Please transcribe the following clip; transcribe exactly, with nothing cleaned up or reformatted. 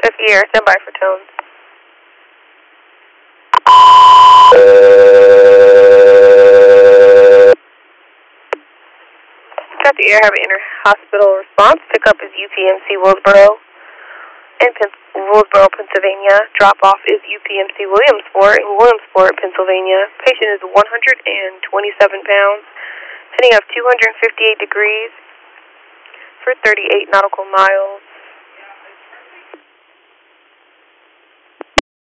Air, stand by for tones. Kathy Air, have an inter-hospital response. Pickup is U P M C Willsboro in Pen Willsboro, Pennsylvania. Drop-off is U P M C Williamsport in Williamsport, Pennsylvania. Patient is one hundred twenty-seven pounds, heading up two hundred fifty-eight degrees for thirty-eight nautical miles.